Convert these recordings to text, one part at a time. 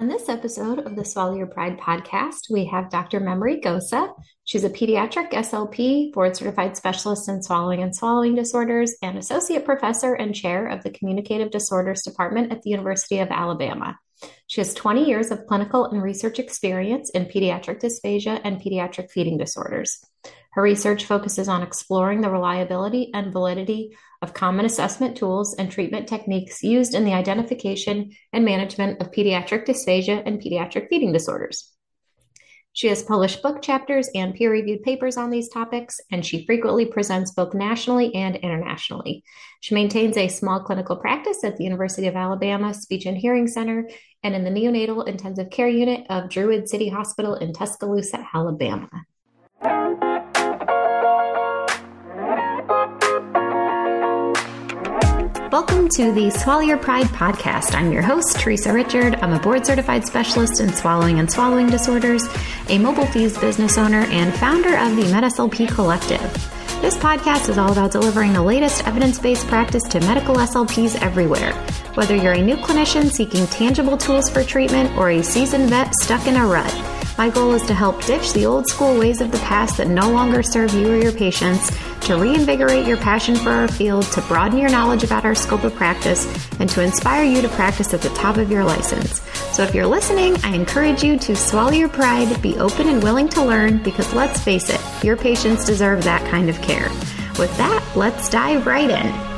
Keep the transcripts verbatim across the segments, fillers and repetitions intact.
On this episode of the Swallow Your Pride podcast, we have Doctor Memory Gosa. She's a pediatric S L P, board certified specialist in swallowing and swallowing disorders, and associate professor and chair of the Communicative Disorders Department at the University of Alabama. She has twenty years of clinical and research experience in pediatric dysphagia and pediatric feeding disorders. Her research focuses on exploring the reliability and validity of common assessment tools and treatment techniques used in the identification and management of pediatric dysphagia and pediatric feeding disorders. She has published book chapters and peer-reviewed papers on these topics, and she frequently presents both nationally and internationally. She maintains a small clinical practice at the University of Alabama Speech and Hearing Center and in the neonatal intensive care unit of Druid City Hospital in Tuscaloosa, Alabama. Welcome to the Swallow Your Pride podcast. I'm your host, Teresa Richard. I'm a board-certified specialist in swallowing and swallowing disorders, a mobile fees business owner, and founder of the MedSLP Collective. This podcast is all about delivering the latest evidence-based practice to medical S L Ps everywhere. Whether you're a new clinician seeking tangible tools for treatment or a seasoned vet stuck in a rut, my goal is to help ditch the old school ways of the past that no longer serve you or your patients, to reinvigorate your passion for our field, to broaden your knowledge about our scope of practice, and to inspire you to practice at the top of your license. So if you're listening, I encourage you to swallow your pride, be open and willing to learn, because let's face it, your patients deserve that kind of care. With that, let's dive right in.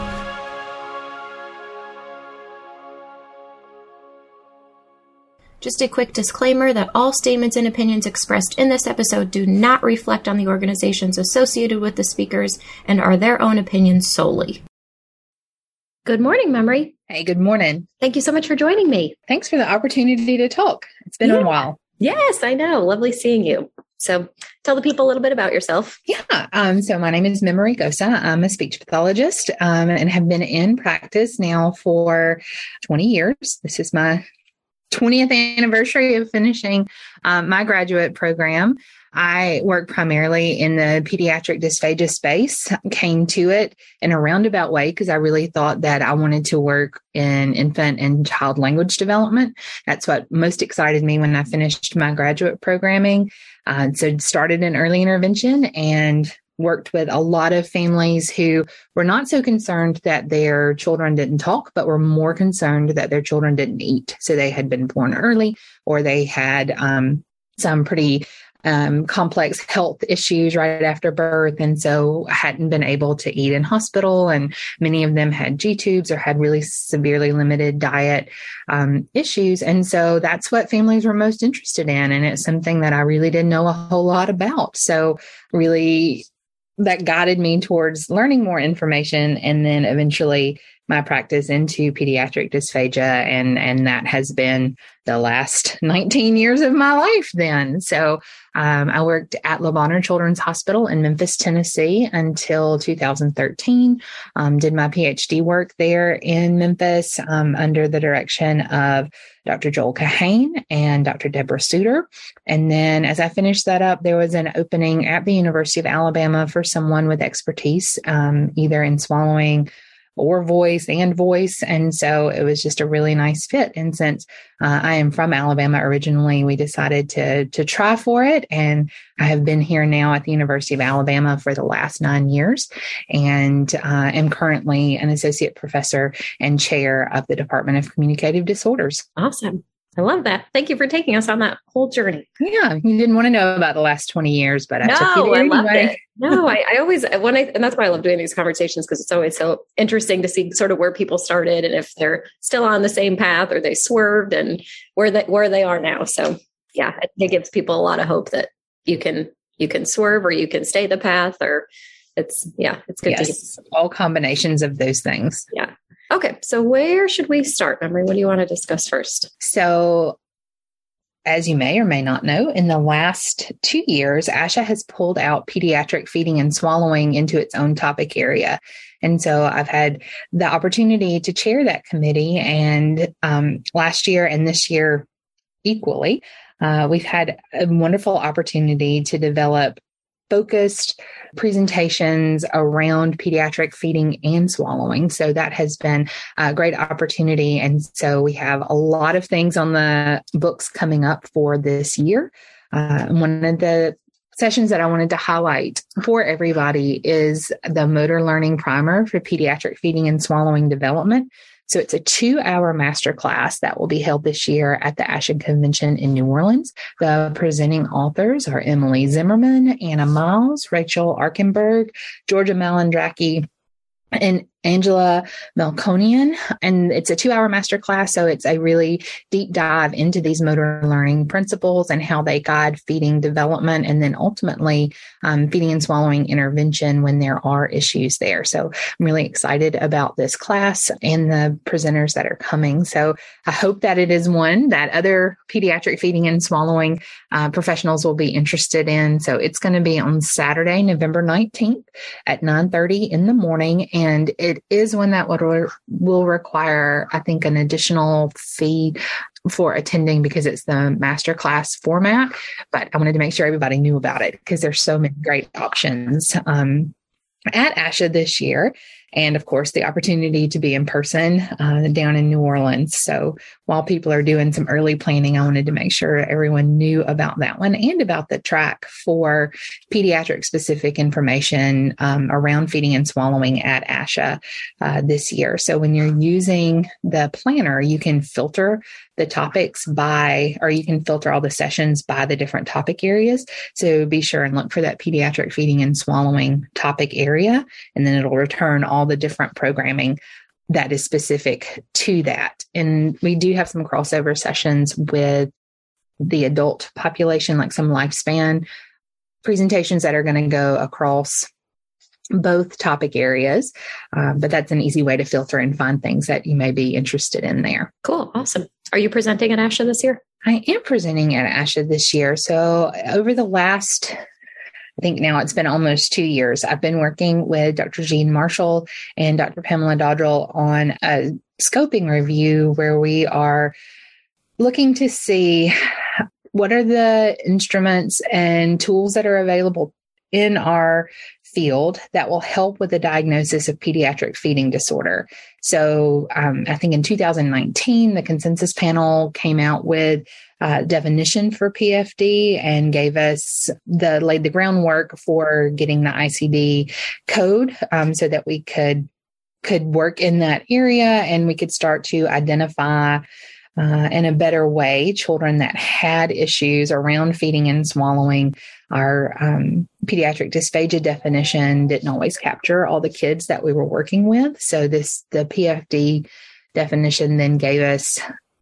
Just a quick disclaimer that all statements and opinions expressed in this episode do not reflect on the organizations associated with the speakers and are their own opinions solely. Good morning, Memory. Hey, good morning. Thank you so much for joining me. Thanks for the opportunity to talk. It's been yeah. a while. Yes, I know. Lovely seeing you. So tell the people a little bit about yourself. Yeah. Um, so my name is Memory Gosa. I'm a speech pathologist um, and have been in practice now for twenty years. This is my twentieth anniversary of finishing um, my graduate program. I work primarily in the pediatric dysphagia space, came to it in a roundabout way because I really thought that I wanted to work in infant and child language development. That's what most excited me when I finished my graduate programming. Uh, so started in early intervention and worked with a lot of families who were not so concerned that their children didn't talk, but were more concerned that their children didn't eat. So they had been born early, or they had um, some pretty um, complex health issues right after birth, and so hadn't been able to eat in hospital. And many of them had G-tubes or had really severely limited diet um, issues. And so that's what families were most interested in. And it's something that I really didn't know a whole lot about. So really, that guided me towards learning more information, and then eventually my practice into pediatric dysphagia. And, and that has been the last nineteen years of my life then. So um, I worked at Le Bonheur Children's Hospital in Memphis, Tennessee until two thousand thirteen, um, did my PhD work there in Memphis um, under the direction of Doctor Joel Kahane and Doctor Deborah Suter. And then as I finished that up, there was an opening at the University of Alabama for someone with expertise, um, either in swallowing or voice and voice. And so it was just a really nice fit. And since uh, I am from Alabama originally, we decided to, to try for it. And I have been here now at the University of Alabama for the last nine years and uh, am currently an associate professor and chair of the Department of Communicative Disorders. Awesome. I love that. Thank you for taking us on that whole journey. Yeah, you didn't want to know about the last twenty years, but I no, took you there I anyway. loved it. No, I, I always, when I, and that's why I love doing these conversations, because it's always so interesting to see sort of where people started and if they're still on the same path or they swerved and where they, where they are now. So yeah, it gives people a lot of hope that you can, you can swerve or you can stay the path, or it's, yeah, it's good yes, to get all combinations of those things. Yeah. Okay. So where should we start, Memory? What do you want to discuss first? So as you may or may not know, in the last two years, ASHA has pulled out pediatric feeding and swallowing into its own topic area. And so I've had the opportunity to chair that committee. And um, last year and this year equally, uh, we've had a wonderful opportunity to develop focused presentations around pediatric feeding and swallowing. So that has been a great opportunity. And so we have a lot of things on the books coming up for this year. Uh, one of the sessions that I wanted to highlight for everybody is the Motor Learning Primer for Pediatric Feeding and Swallowing Development. So it's a two-hour masterclass that will be held this year at the ASHA Convention in New Orleans. The presenting authors are Emily Zimmerman, Anna Miles, Rachel Arkenberg, Georgia Malandraki, and Angela Melkonian. And it's a two-hour masterclass, so it's a really deep dive into these motor learning principles and how they guide feeding development, and then ultimately um, feeding and swallowing intervention when there are issues there. So I'm really excited about this class and the presenters that are coming. So I hope that it is one that other pediatric feeding and swallowing uh, professionals will be interested in. So it's going to be on Saturday, November nineteenth at nine thirty in the morning, and it It is one that would re- will require, I think, an additional fee for attending because it's the masterclass format. But I wanted to make sure everybody knew about it because there's so many great options um, at ASHA this year. And of course, the opportunity to be in person uh, down in New Orleans. So while people are doing some early planning, I wanted to make sure everyone knew about that one and about the track for pediatric specific information um, around feeding and swallowing at ASHA uh, this year. So when you're using the planner, you can filter the topics by, or you can filter all the sessions by the different topic areas. So be sure and look for that pediatric feeding and swallowing topic area, and then it'll return all the different programming that is specific to that. And we do have some crossover sessions with the adult population, like some lifespan presentations that are going to go across both topic areas. Uh, but that's an easy way to filter and find things that you may be interested in there. Cool. Awesome. Are you presenting at ASHA this year? I am presenting at ASHA this year. So over the last, I think now it's been almost two years, I've been working with Doctor Jean Marshall and Doctor Pamela Dodrell on a scoping review where we are looking to see what are the instruments and tools that are available in our field that will help with the diagnosis of pediatric feeding disorder. So um, I think in two thousand nineteen, the consensus panel came out with a definition for P F D and gave us the, laid the groundwork for getting the I C D code um, so that we could, could work in that area and we could start to identify Uh, in a better way, children that had issues around feeding and swallowing. Our um, pediatric dysphagia definition didn't always capture all the kids that we were working with. So this, the P F D definition then gave us,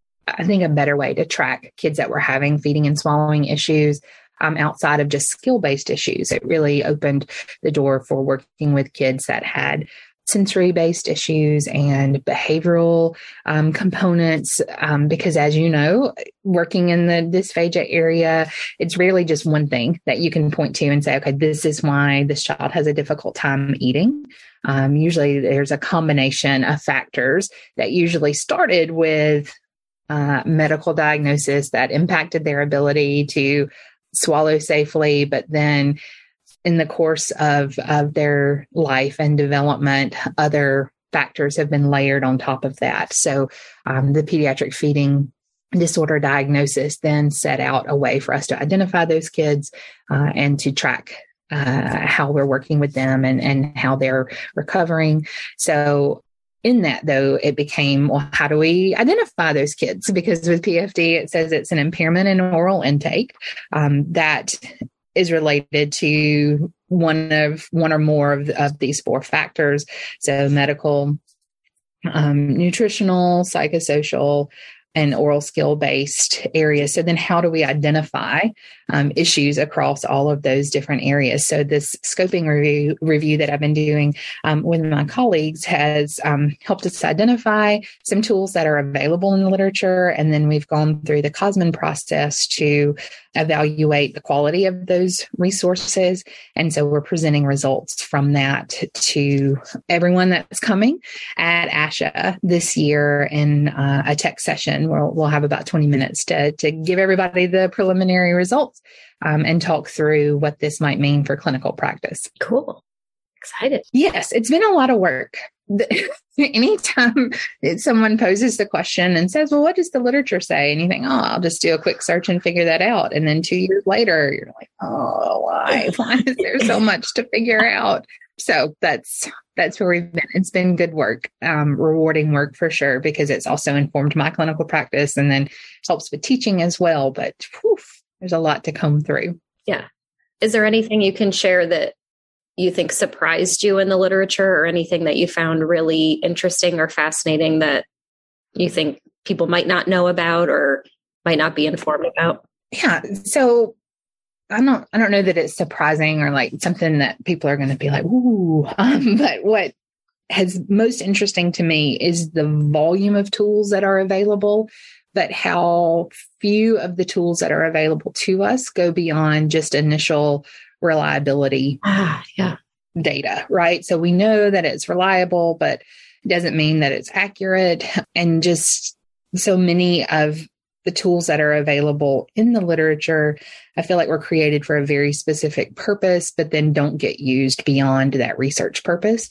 I think, a better way to track kids that were having feeding and swallowing issues um, outside of just skill-based issues. It really opened the door for working with kids that had sensory-based issues and behavioral um, components, um, because as you know, working in the dysphagia area, it's rarely just one thing that you can point to and say, okay, this is why this child has a difficult time eating. Um, usually there's a combination of factors that usually started with uh, medical diagnosis that impacted their ability to swallow safely, but then in the course of, of their life and development, other factors have been layered on top of that. So um, the pediatric feeding disorder diagnosis then set out a way for us to identify those kids uh, and to track uh, how we're working with them and, and how they're recovering. So in that, though, it became, well, how do we identify those kids? Because with P F D, it says it's an impairment in oral intake um, that is related to one of one or more of, of these four factors. So medical, um, nutritional, psychosocial, and oral skill-based areas. So then how do we identify um, issues across all of those different areas? So this scoping review, review that I've been doing um, with my colleagues has um, helped us identify some tools that are available in the literature. And then we've gone through the Cosman process to evaluate the quality of those resources. And so we're presenting results from that to everyone that's coming at ASHA this year in uh, a tech session and we'll we'll have about twenty minutes to to give everybody the preliminary results um, and talk through what this might mean for clinical practice. Cool. Excited. Yes, it's been a lot of work. Anytime someone poses the question and says, well, what does the literature say? And you think, oh, I'll just do a quick search and figure that out. And then two years later, you're like, oh, why? Why is there so much to figure out? So that's that's where we've been. It's been good work, um, rewarding work for sure, because it's also informed my clinical practice and then helps with teaching as well. But whew, there's a lot to come through. Yeah. Is there anything you can share that you think surprised you in the literature, or anything that you found really interesting or fascinating that you think people might not know about or might not be informed about? Yeah. So I don't, I don't know that it's surprising or like something that people are going to be like, ooh, um, but what has most interesting to me is the volume of tools that are available, but how few of the tools that are available to us go beyond just initial reliability ah, yeah. data, right? So we know that it's reliable, but it doesn't mean that it's accurate. And just so many of the tools that are available in the literature, I feel like were created for a very specific purpose, but then don't get used beyond that research purpose.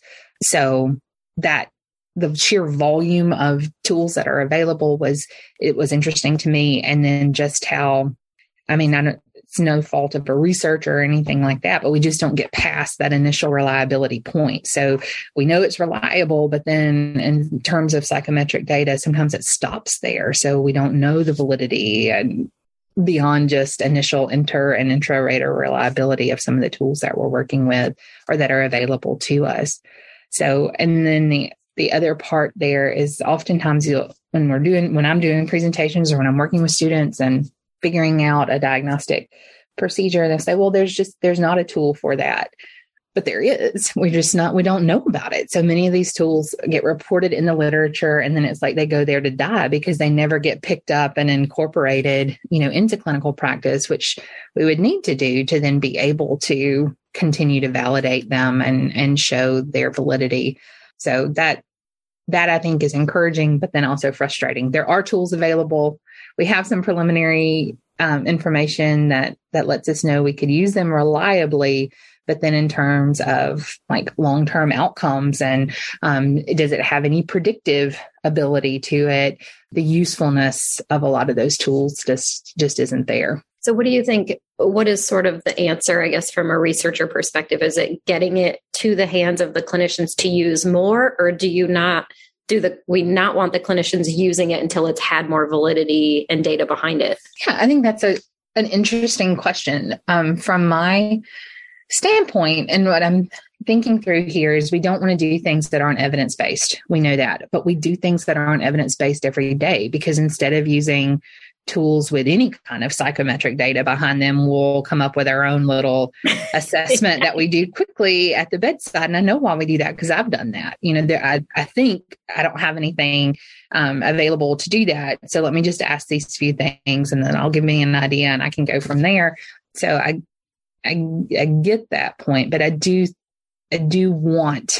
So that the sheer volume of tools that are available was, it was interesting to me. And then just how, I mean, I don't, it's no fault of a researcher or anything like that, but we just don't get past that initial reliability point. So we know it's reliable, but then in terms of psychometric data, sometimes it stops there. So we don't know the validity and beyond just initial inter and intra-rater reliability of some of the tools that we're working with or that are available to us. So, and then the The other part there is oftentimes you'll, when we're doing, when I'm doing presentations or when I'm working with students and figuring out a diagnostic procedure, they'll say, well, there's just, there's not a tool for that, but there is. We're just not, we don't know about it. So many of these tools get reported in the literature, and then it's like they go there to die because they never get picked up and incorporated, you know, into clinical practice, which we would need to do to then be able to continue to validate them and, and show their validity. So that, that I think is encouraging, but then also frustrating. There are tools available. We have some preliminary um, information that, that lets us know we could use them reliably, but then in terms of like long-term outcomes and um, does it have any predictive ability to it? The usefulness of a lot of those tools just, just isn't there. So what do you think, what is sort of the answer, I guess, from a researcher perspective? Is it getting it to the hands of the clinicians to use more, or do you not do the, we not want the clinicians using it until it's had more validity and data behind it? Yeah, I think that's a an interesting question. Um, from my standpoint, and what I'm thinking through here is we don't want to do things that aren't evidence-based. We know that, but we do things that aren't evidence-based every day, because instead of using tools with any kind of psychometric data behind them, we'll come up with our own little assessment that we do quickly at the bedside. And I know why we do that, because I've done that. You know, there, I, I think I don't have anything um, available to do that. So let me just ask these few things, and then I'll give me an idea and I can go from there. So I, I, I get that point, but I do, I do want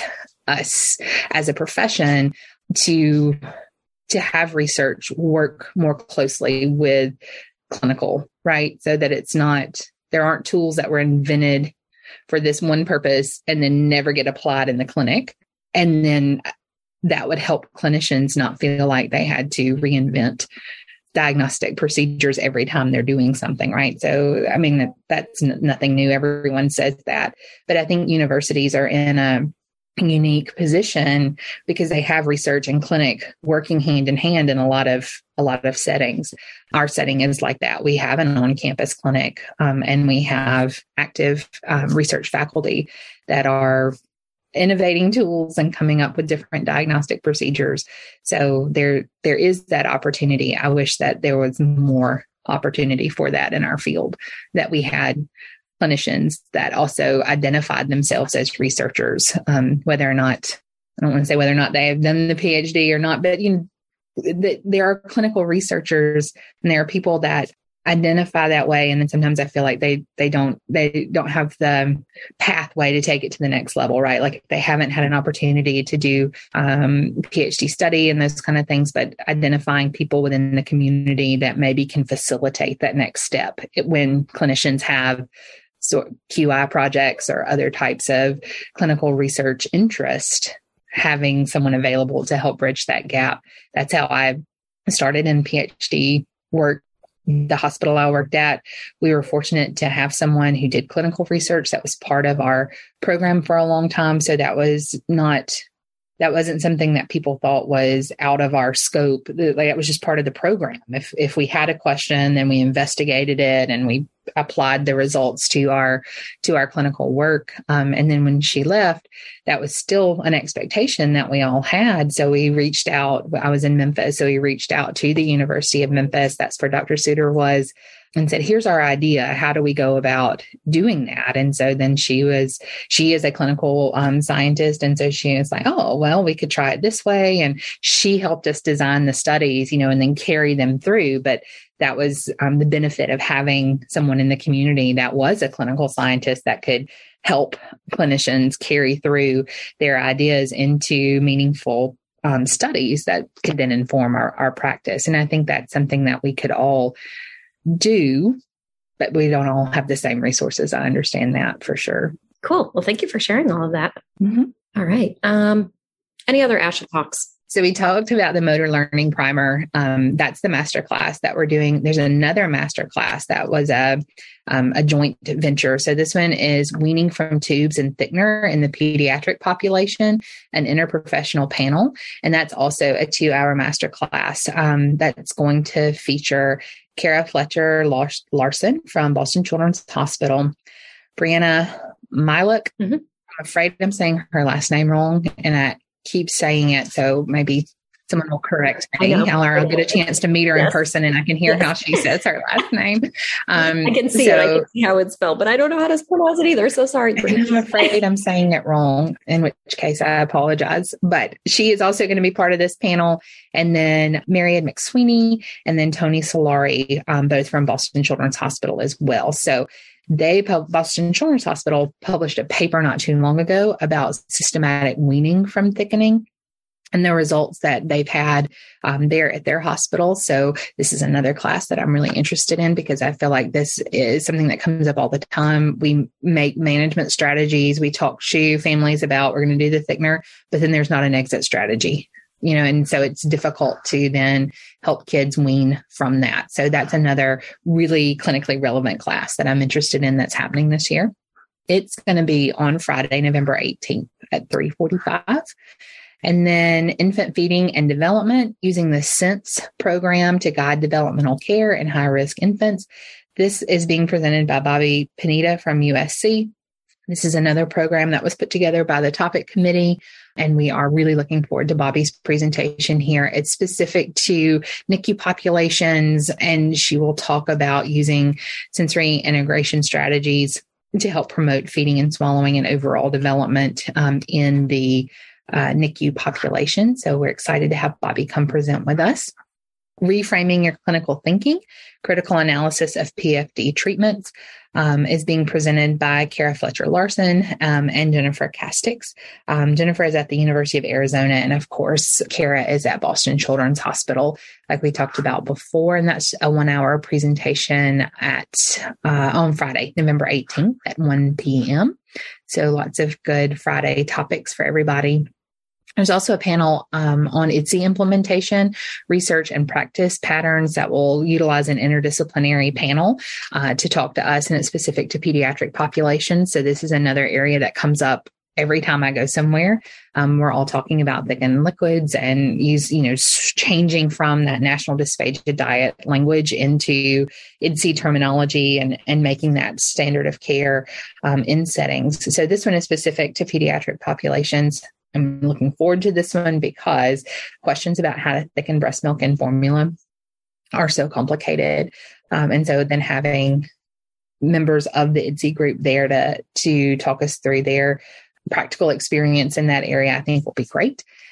us as a profession to to have research work more closely with clinical, right? So that it's not, there aren't tools that were invented for this one purpose and then never get applied in the clinic. And then that would help clinicians not feel like they had to reinvent diagnostic procedures every time they're doing something, right? So, I mean, that, that's n- nothing new. Everyone says that. But I think universities are in a unique position because they have research and clinic working hand in hand in a lot of a lot of settings. Our setting is like that. We have an on-campus clinic, um, and we have active um, research faculty that are innovating tools and coming up with different diagnostic procedures. So there there is that opportunity. I wish that there was more opportunity for that in our field, that we had clinicians that also identified themselves as researchers, um, whether or not, I don't want to say whether or not they have done the PhD or not, but you know, th- there are clinical researchers and there are people that identify that way. And then sometimes I feel like they, they don't, they don't have the pathway to take it to the next level, right? Like if they haven't had an opportunity to do um, PhD study and those kind of things, but identifying people within the community that maybe can facilitate that next step it, when clinicians have so Q I projects or other types of clinical research interest, having someone available to help bridge that gap. That's how I started in PhD work. The hospital I worked at, we were fortunate to have someone who did clinical research that was part of our program for a long time. So that was not, that wasn't something that people thought was out of our scope. Like it was just part of the program. If if we had a question, then we investigated it and we applied the results to our to our clinical work. Um, and then when she left, that was still an expectation that we all had. So we reached out. I was in Memphis, so we reached out to the University of Memphis. That's where Doctor Suter was. And said, here's our idea. How do we go about doing that? And so then she was, she is a clinical um, scientist. And so she was like, oh, well, we could try it this way. And she helped us design the studies, you know, and then carry them through. But that was um, the benefit of having someone in the community that was a clinical scientist that could help clinicians carry through their ideas into meaningful um, studies that could then inform our, our practice. And I think that's something that we could all do, but we don't all have the same resources. I understand that for sure. Cool. Well, thank you for sharing all of that. Mm-hmm. All right. Um, any other ASHA talks? So we talked about the motor learning primer. Um, that's the master class that we're doing. There's another master class that was a, um, a joint venture. So this one is weaning from tubes and thickener in the pediatric population, an interprofessional panel. And that's also a two hour master class um, that's going to feature Kara Fletcher Larson from Boston Children's Hospital, Brianna Milock. Mm-hmm. I'm afraid I'm saying her last name wrong, and I keep saying it, so maybe someone will correct me. I'll, I'll get a chance to meet her yes. in person, and I can hear yes. how she says her last name. Um, I can see so, it. I can see how it's spelled, but I don't know how to pronounce it either. So sorry. I'm afraid I'm saying it wrong, in which case I apologize. But she is also going to be part of this panel. And then Marianne McSweeney and then Tony Solari, um, both from Boston Children's Hospital as well. So They, Boston Children's Hospital, published a paper not too long ago about systematic weaning from thickening and the results that they've had um, there at their hospital. So this is another class that I'm really interested in because I feel like this is something that comes up all the time. We make management strategies. We talk to families about we're going to do the thickener, but then there's not an exit strategy. You know, and so it's difficult to then help kids wean from that. So that's another really clinically relevant class that I'm interested in that's happening this year. It's going to be on Friday, November eighteenth at three forty-five. And then infant feeding and development using the SENSE program to guide developmental care in high-risk infants. This is being presented by Bobby Pineda from U S C. This is another program that was put together by the topic committee, and we are really looking forward to Bobby's presentation here. It's specific to N I C U populations, and she will talk about using sensory integration strategies to help promote feeding and swallowing and overall development um, in the uh, N I C U population. So we're excited to have Bobby come present with us. Reframing your clinical thinking, critical analysis of P F D treatments um, is being presented by Kara Fletcher Larson um, and Jennifer Castix. Um, Jennifer is at the University of Arizona. And of course, Kara is at Boston Children's Hospital, like we talked about before. And that's a one hour presentation at uh, on Friday, November eighteenth at one p.m. So lots of good Friday topics for everybody. There's also a panel um, on I D S I implementation, research and practice patterns that will utilize an interdisciplinary panel uh, to talk to us, and it's specific to pediatric populations. So this is another area that comes up every time I go somewhere. Um, we're all talking about thickened liquids and use, you know, changing from that National Dysphagia Diet language into I D S I terminology and, and making that standard of care um, in settings. So this one is specific to pediatric populations. I'm looking forward to this one because questions about how to thicken breast milk and formula are so complicated. Um, and so then having members of the I D S I group there to, to talk us through their practical experience in that area, I think will be great.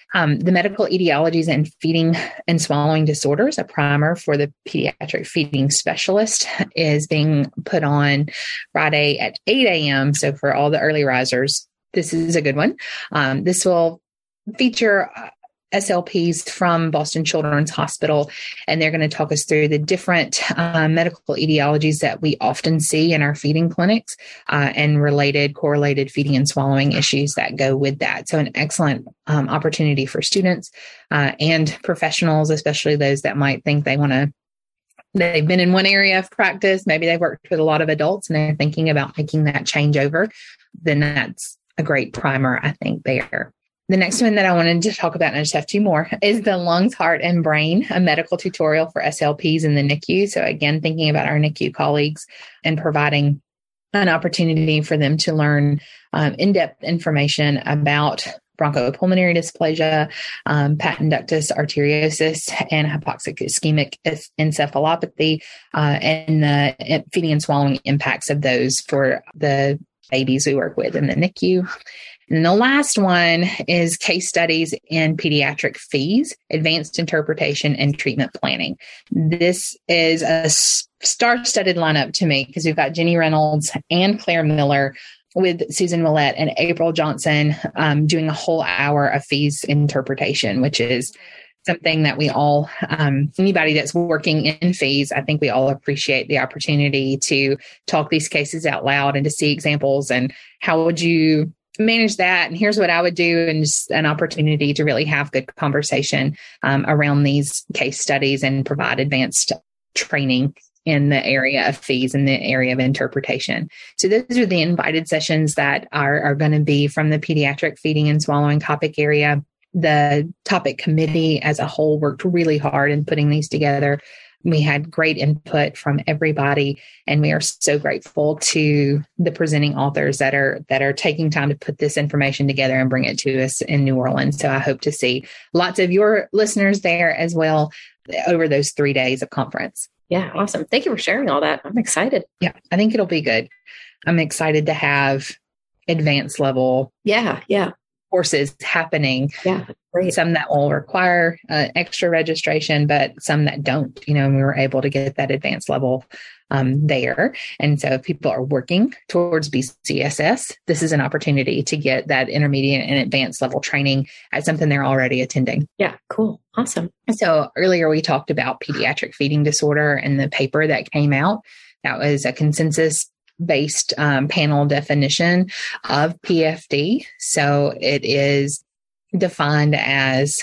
Um, the medical etiologies and feeding and swallowing disorders, a primer for the pediatric feeding specialist, is being put on Friday at eight a.m. So for all the early risers, this is a good one. Um, this will feature S L Ps from Boston Children's Hospital, and they're going to talk us through the different uh, medical etiologies that we often see in our feeding clinics uh, and related correlated feeding and swallowing issues that go with that. So an excellent um, opportunity for students uh, and professionals, especially those that might think they want to they've been in one area of practice. Maybe they've worked with a lot of adults and they're thinking about making that change over. Then that's a great primer, I think, there. The next one that I wanted to talk about, and I just have two more, is the Lungs, Heart, and Brain, a medical tutorial for S L Ps in the N I C U. So again, thinking about our N I C U colleagues and providing an opportunity for them to learn um, in-depth information about bronchopulmonary dysplasia, um, patent ductus arteriosus, and hypoxic ischemic encephalopathy, uh, and the feeding and swallowing impacts of those for the babies we work with in the N I C U. And the last one is case studies in pediatric fees, advanced interpretation and treatment planning. This is a star-studded lineup to me because we've got Jenny Reynolds and Claire Miller with Susan Millette and April Johnson um, doing a whole hour of fees interpretation, which is something that we all, um, anybody that's working in fees, I think we all appreciate the opportunity to talk these cases out loud and to see examples and how would you manage that. And here's what I would do, and just an opportunity to really have good conversation um, around these case studies and provide advanced training in the area of fees and the area of interpretation. So those are the invited sessions that are, are going to be from the pediatric feeding and swallowing topic area. The topic committee as a whole worked really hard in putting these together. We had great input from everybody, and we are so grateful to the presenting authors that are that are taking time to put this information together and bring it to us in New Orleans. So I hope to see lots of your listeners there as well over those three days of conference. Yeah, awesome. Thank you for sharing all that. I'm excited. Yeah, I think it'll be good. I'm excited to have advanced level Yeah, yeah. courses happening. Yeah, great. Some that will require uh, extra registration, but some that don't, you know, and we were able to get that advanced level um, there. And so if people are working towards B C S S, this is an opportunity to get that intermediate and advanced level training as something they're already attending. Yeah, cool. Awesome. So earlier we talked about pediatric feeding disorder and the paper that came out. That was a consensus based um, panel definition of P F D. So it is defined as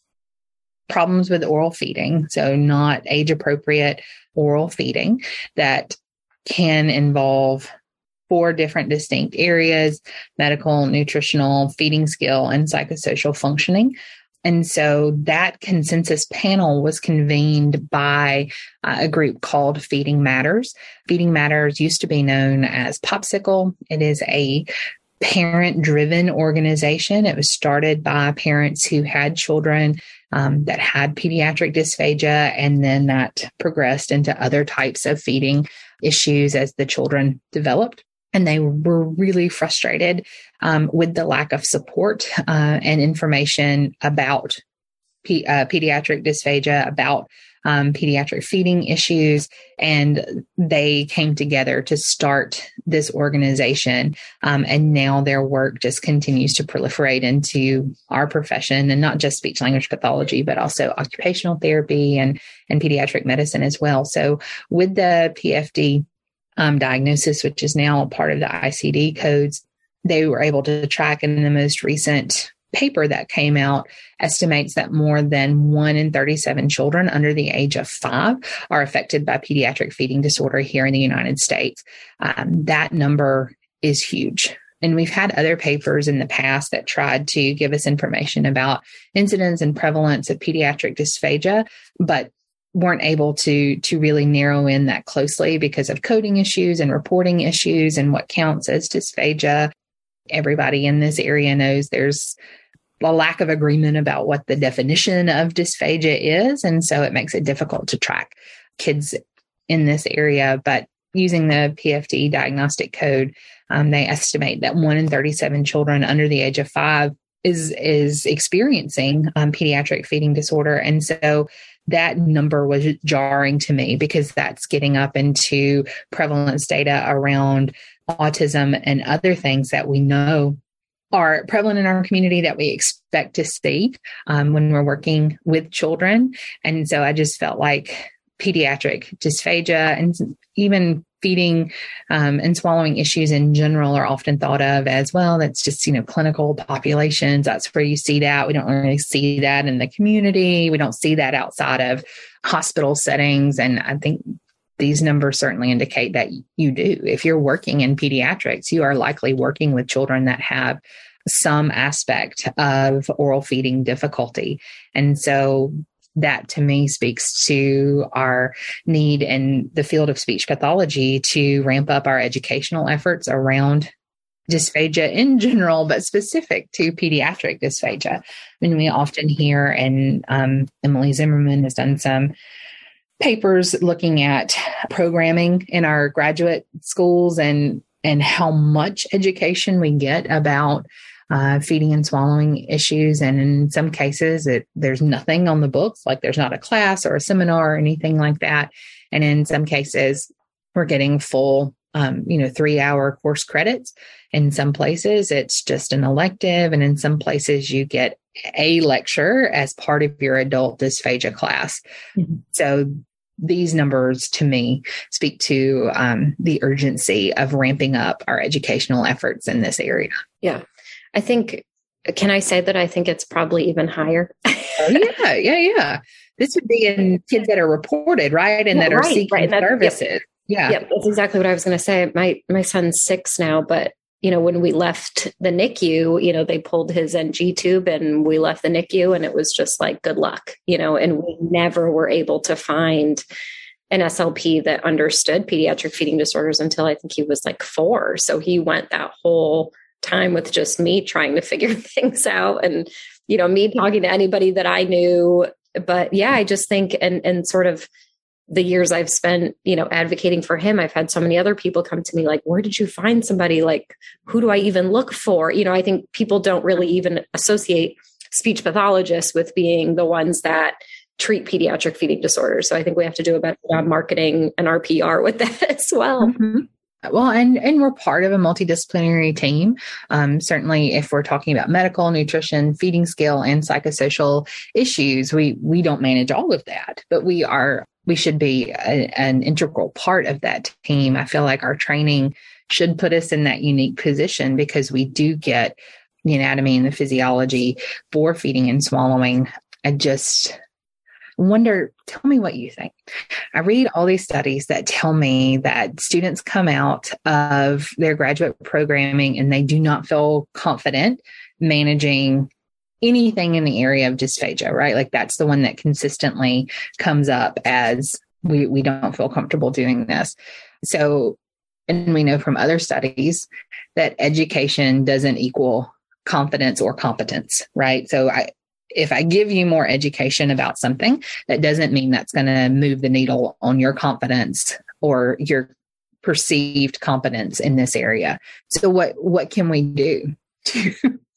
problems with oral feeding, so not age appropriate oral feeding, that can involve four different distinct areas: medical, nutritional, feeding skill, and psychosocial functioning. And so that consensus panel was convened by uh, a group called Feeding Matters. Feeding Matters used to be known as Popsicle. It is a parent-driven organization. It was started by parents who had children um, that had pediatric dysphagia, and then that progressed into other types of feeding issues as the children developed. And they were really frustrated um, with the lack of support uh, and information about pe- uh, pediatric dysphagia, about um, pediatric feeding issues. And they came together to start this organization. Um, and now their work just continues to proliferate into our profession, and not just speech language pathology, but also occupational therapy and, and pediatric medicine as well. So with the P F D Um, diagnosis, which is now a part of the I C D codes, they were able to track in the most recent paper that came out, estimates that more than one in thirty-seven children under the age of five are affected by pediatric feeding disorder here in the United States. Um, that number is huge. And we've had other papers in the past that tried to give us information about incidence and prevalence of pediatric dysphagia, but weren't able to to really narrow in that closely because of coding issues and reporting issues and what counts as dysphagia. Everybody in this area knows there's a lack of agreement about what the definition of dysphagia is. And so it makes it difficult to track kids in this area. But using the P F D diagnostic code, um, they estimate that one in thirty-seven children under the age of five is is experiencing um, pediatric feeding disorder. And so that number was jarring to me because that's getting up into prevalence data around autism and other things that we know are prevalent in our community that we expect to see um, when we're working with children. And so I just felt like pediatric dysphagia and even feeding um, and swallowing issues in general are often thought of as, well, that's just, you know, clinical populations. That's where you see that. We don't really see that in the community. We don't see that outside of hospital settings. And I think these numbers certainly indicate that you do. If you're working in pediatrics, you are likely working with children that have some aspect of oral feeding difficulty. And so that to me speaks to our need in the field of speech pathology to ramp up our educational efforts around dysphagia in general, but specific to pediatric dysphagia. I mean, we often hear, and um, Emily Zimmerman has done some papers looking at programming in our graduate schools and and how much education we get about uh, feeding and swallowing issues. And in some cases, it, there's nothing on the books, like there's not a class or a seminar or anything like that. And in some cases, we're getting full, um, you know, three hour course credits. In some places, it's just an elective. And in some places, you get a lecture as part of your adult dysphagia class. Mm-hmm. So these numbers to me speak to um, the urgency of ramping up our educational efforts in this area. Yeah. I think, can I say that I think it's probably even higher? Oh, yeah, yeah, yeah. This would be in kids that are reported, right? And yeah, that are right, seeking right. That, services. Yep. Yeah. Yep, that's exactly what I was going to say. My my son's six now, but you know, when we left the N I C U, you know, they pulled his N G tube and we left the N I C U and it was just like, good luck, you know, and we never were able to find an S L P that understood pediatric feeding disorders until I think he was like four. So he went that whole time with just me trying to figure things out and, you know, me talking to anybody that I knew. But yeah, I just think, and, and sort of the years I've spent, you know, advocating for him, I've had so many other people come to me like, where did you find somebody? Like, who do I even look for? You know, I think people don't really even associate speech pathologists with being the ones that treat pediatric feeding disorders. So I think we have to do a better job marketing and our P R with that as well. Mm-hmm. Well, and, and we're part of a multidisciplinary team. Um, certainly, if we're talking about medical, nutrition, feeding skill, and psychosocial issues, we we don't manage all of that, but we are we should be a, an integral part of that team. I feel like our training should put us in that unique position because we do get the anatomy and the physiology for feeding and swallowing. I just wonder, tell me what you think. I read all these studies that tell me that students come out of their graduate programming and they do not feel confident managing anything in the area of dysphagia, right? Like that's the one that consistently comes up as we, we don't feel comfortable doing this. So, and we know from other studies that education doesn't equal confidence or competence, right? So I, if I give you more education about something, that doesn't mean that's going to move the needle on your confidence or your perceived competence in this area. So what, what can we do to,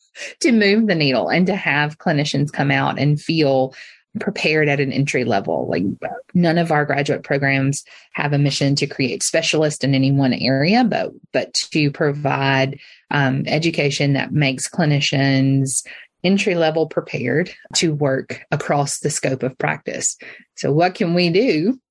to move the needle and to have clinicians come out and feel prepared at an entry level? Like none of our graduate programs have a mission to create specialists in any one area, but, but to provide um, education that makes clinicians entry level prepared to work across the scope of practice. So what can we do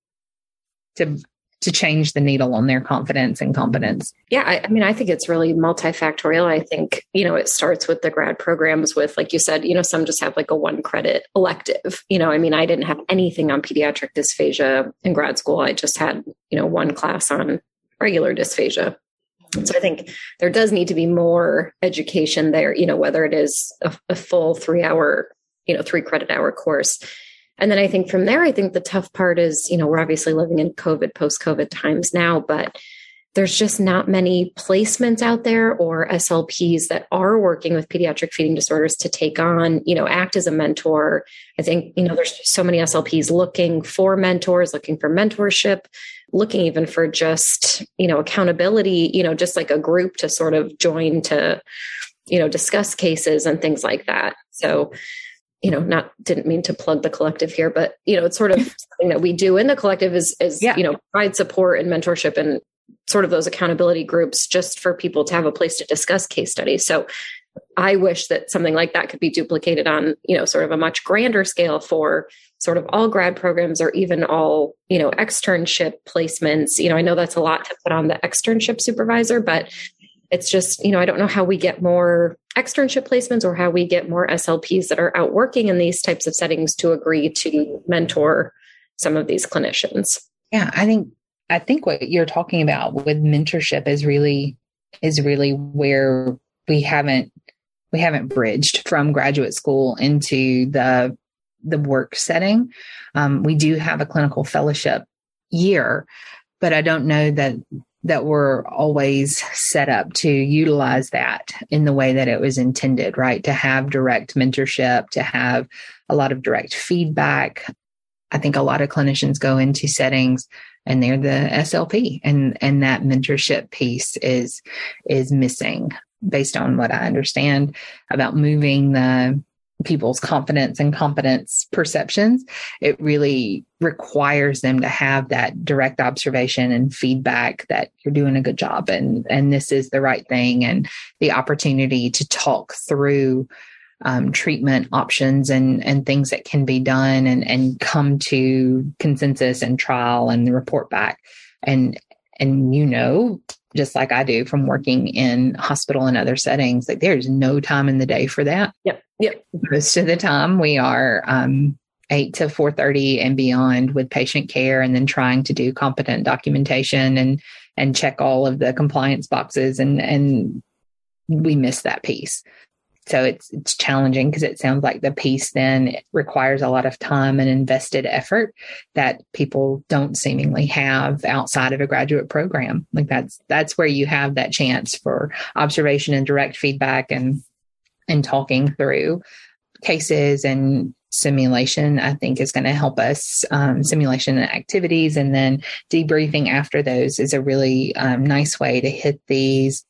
to to change the needle on their confidence and competence? Yeah, I, I mean, I think it's really multifactorial. I think, you know, it starts with the grad programs with, like you said, you know, some just have like a one credit elective. You know, I mean, I didn't have anything on pediatric dysphagia in grad school. I just had, you know, one class on regular dysphagia. So I think there does need to be more education there, you know, whether it is a, a full three hour, you know, three credit hour course. And then I think from there, I think the tough part is, you know, we're obviously living in COVID, post-COVID times now, but there's just not many placements out there or S L Ps that are working with pediatric feeding disorders to take on, you know, act as a mentor. I think, you know, there's so many S L Ps looking for mentors, looking for mentorship, looking even for just, you know, accountability, you know, just like a group to sort of join to, you know, discuss cases and things like that. So, you know, not, didn't mean to plug the collective here, but, you know, it's sort of something that we do in the collective is, is, yeah. you know, provide support and mentorship and sort of those accountability groups just for people to have a place to discuss case studies. So I wish that something like that could be duplicated on, you know, sort of a much grander scale for sort of all grad programs or even all, you know, externship placements. You know, I know that's a lot to put on the externship supervisor, but it's just, you know, I don't know how we get more externship placements or how we get more S L Ps that are out working in these types of settings to agree to mentor some of these clinicians. Yeah, I think, I think what you're talking about with mentorship is really, is really where we haven't, we haven't bridged from graduate school into the, the work setting. Um, we do have a clinical fellowship year, but I don't know that that we're always set up to utilize that in the way that it was intended, right? To have direct mentorship, to have a lot of direct feedback. I think a lot of clinicians go into settings and they're the S L P, and, and that mentorship piece is, is missing based on what I understand about moving the people's confidence and competence perceptions. It really requires them to have that direct observation and feedback that you're doing a good job and, and this is the right thing, and the opportunity to talk through um, treatment options and, and things that can be done and, and come to consensus and trial and report back. And, and, you know, just like I do from working in hospital and other settings, like there's no time in the day for that. Yep. Yep. Most of the time we are um, eight to four thirty and beyond with patient care, and then trying to do competent documentation and, and check all of the compliance boxes. And, and we miss that piece. So it's, it's challenging because it sounds like the piece then requires a lot of time and invested effort that people don't seemingly have outside of a graduate program. Like that's, that's where you have that chance for observation and direct feedback and, and talking through cases. And simulation, I think, is going to help us, um, simulation and activities. And then debriefing after those is a really um, nice way to hit these.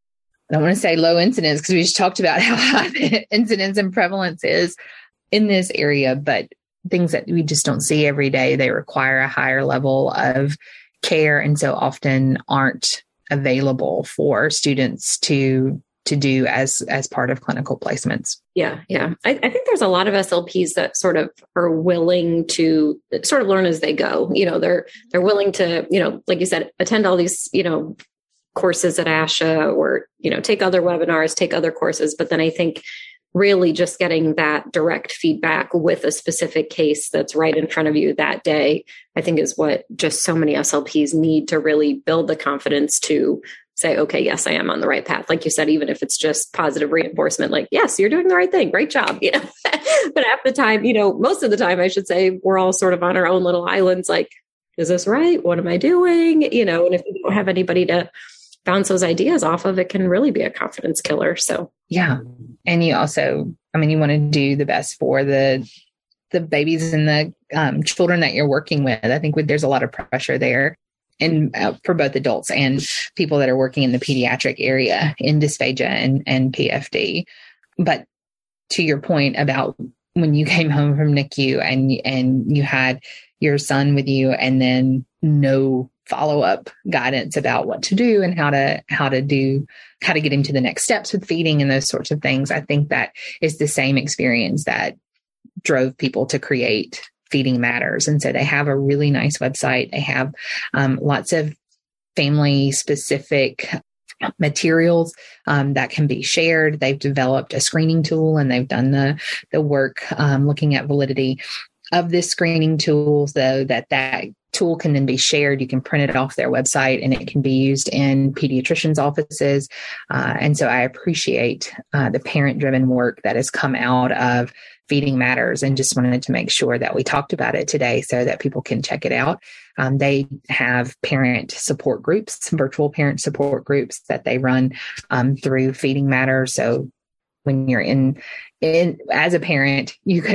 I don't want to say low incidence because we just talked about how high the incidence and prevalence is in this area, but things that we just don't see every day. They require a higher level of care and so often aren't available for students to to do as as part of clinical placements. Yeah, yeah. I, I think there's a lot of S L Ps that sort of are willing to sort of learn as they go. You know, they're they're willing to, you know, like you said, attend all these, you know, courses at ASHA or, you know, take other webinars, take other courses. But then I think really just getting that direct feedback with a specific case that's right in front of you that day, I think is what just so many S L Ps need to really build the confidence to say, okay, yes, I am on the right path. Like you said, even if it's just positive reinforcement, like, yes, you're doing the right thing. Great job. You know, but half the time, you know, most of the time, I should say, we're all sort of on our own little islands. Like, is this right? What am I doing? You know, and if you don't have anybody to bounce those ideas off of, it can really be a confidence killer. So, yeah. And you also, I mean, you want to do the best for the, the babies and the um, children that you're working with. I think with, there's a lot of pressure there and uh, for both adults and people that are working in the pediatric area in dysphagia and, and P F D. But to your point about when you came home from N I C U and, and you had your son with you and then no follow-up guidance about what to do and how to, how to do, how to get him to the next steps with feeding and those sorts of things. I think that is the same experience that drove people to create Feeding Matters. And so they have a really nice website. They have um, lots of family specific materials um, that can be shared. They've developed a screening tool and they've done the, the work um, looking at validity of this screening tool so that that tool can then be shared. You can print it off their website and it can be used in pediatricians' offices. Uh, and so I appreciate uh, the parent-driven work that has come out of Feeding Matters, and just wanted to make sure that we talked about it today so that people can check it out. Um, they have parent support groups, virtual parent support groups that they run um, through Feeding Matters. So when you're in, in as a parent, you could have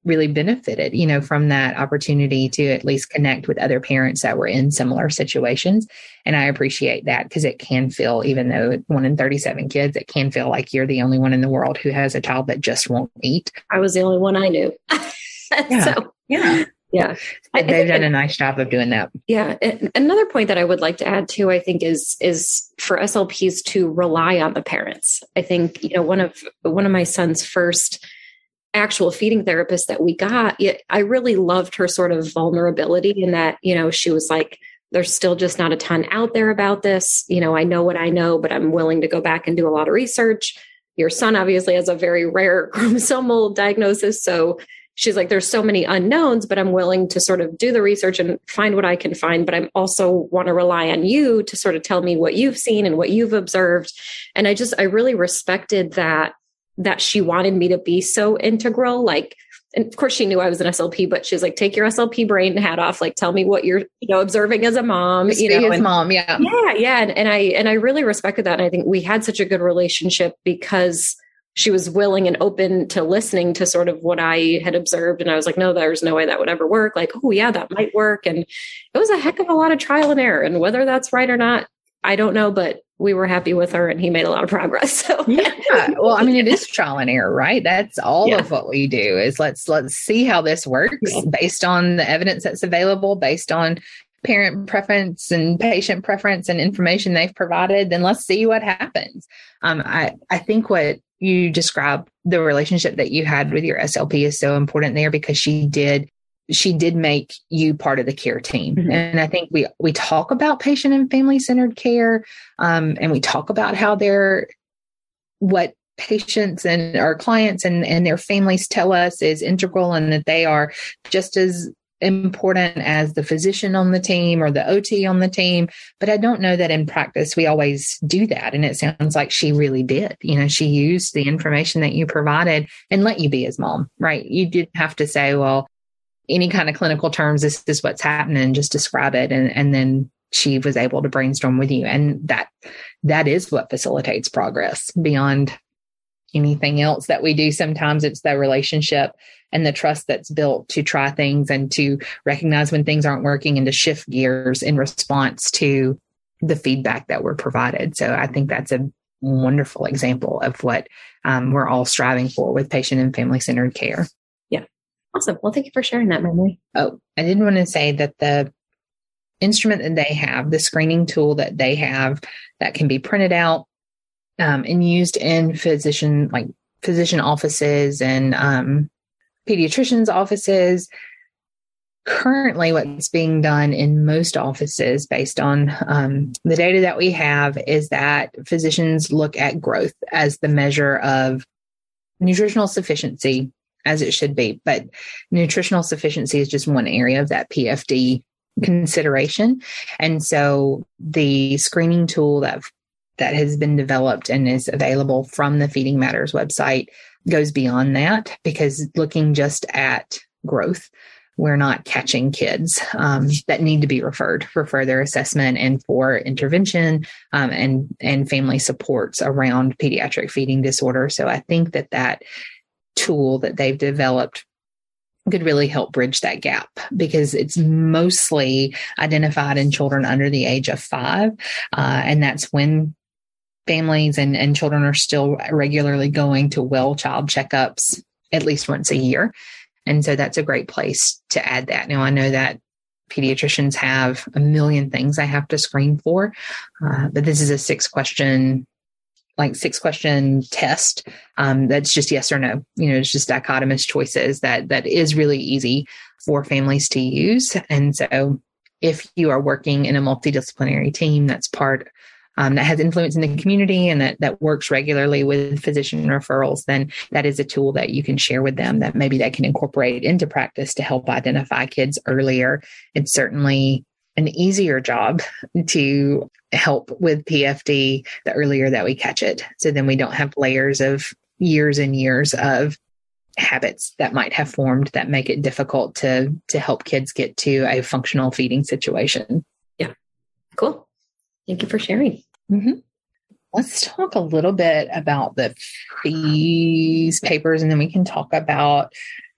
really benefited, you know, from that opportunity to at least connect with other parents that were in similar situations. And I appreciate that because it can feel, even though one in thirty-seven kids, it can feel like you're the only one in the world who has a child that just won't eat. I was the only one I knew. Yeah. so, yeah. Yeah. They've done a nice job of doing that. Yeah. Another point that I would like to add too, I think is, is for S L Ps to rely on the parents. I think, you know, one of, one of my son's first actual feeding therapists that we got, I really loved her sort of vulnerability in that, you know, she was like, there's still just not a ton out there about this. You know, I know what I know, but I'm willing to go back and do a lot of research. Your son obviously has a very rare chromosomal diagnosis. So she's like, there's so many unknowns, but I'm willing to sort of do the research and find what I can find. But I also want to rely on you to sort of tell me what you've seen and what you've observed. And I just, I really respected that, that she wanted me to be so integral. Like, and of course she knew I was an S L P, but she's like, take your S L P brain hat off. Like, tell me what you're, you know, observing as a mom, Just you be know, his and, mom. Yeah. Yeah. Yeah. And, and I, and I really respected that. And I think we had such a good relationship because she was willing and open to listening to sort of what I had observed. And I was like, no, there's no way that would ever work. Like, oh yeah, that might work. And it was a heck of a lot of trial and error. And whether that's right or not, I don't know, but we were happy with her and he made a lot of progress. So yeah, well, I mean, it is trial and error, right? That's all yeah. of what we do is let's, let's see how this works yeah. based on the evidence that's available, based on parent preference and patient preference and information they've provided. Then let's see what happens. Um, I, I think what you described, the relationship that you had with your S L P is so important there because she did she did make you part of the care team. Mm-hmm. And I think we, we talk about patient and family centered care. Um, and we talk about how they're, what patients and our clients and, and their families tell us is integral and that they are just as important as the physician on the team or the O T on the team. But I don't know that in practice we always do that. And it sounds like she really did. You know, she used the information that you provided and let you be his mom, right? You didn't have to say, well, any kind of clinical terms, this is what's happening, just describe it. And, and then she was able to brainstorm with you. And that, that is what facilitates progress beyond anything else that we do. Sometimes it's the relationship and the trust that's built to try things and to recognize when things aren't working and to shift gears in response to the feedback that we're provided. So I think that's a wonderful example of what um, we're all striving for with patient and family centered care. Awesome. Well, thank you for sharing that, Memory. Oh, I did want to say that the instrument that they have, the screening tool that they have that can be printed out um, and used in physician, like physician offices and um, pediatricians' offices. Currently, what's being done in most offices based on um, the data that we have is that physicians look at growth as the measure of nutritional sufficiency, as it should be. But nutritional sufficiency is just one area of that P F D consideration. And so the screening tool that, that has been developed and is available from the Feeding Matters website goes beyond that, because looking just at growth, we're not catching kids um, that need to be referred for further assessment and for intervention um, and, and family supports around pediatric feeding disorder. So I think that that tool that they've developed could really help bridge that gap, because it's mostly identified in children under the age of five. Uh, and that's when families and, and children are still regularly going to well child checkups at least once a year. And so that's a great place to add that. Now, I know that pediatricians have a million things they have to screen for, uh, but this is a six question like six question test. Um, that's just yes or no. You know, it's just dichotomous choices that, that is really easy for families to use. And so if you are working in a multidisciplinary team, that's part, um, that has influence in the community and that, that works regularly with physician referrals, then that is a tool that you can share with them that maybe they can incorporate into practice to help identify kids earlier. It's certainly an easier job to help with P F D the earlier that we catch it. So then we don't have layers of years and years of habits that might have formed that make it difficult to, to help kids get to a functional feeding situation. Yeah. Cool. Thank you for sharing. Mm-hmm. Let's talk a little bit about the fees papers, and then we can talk about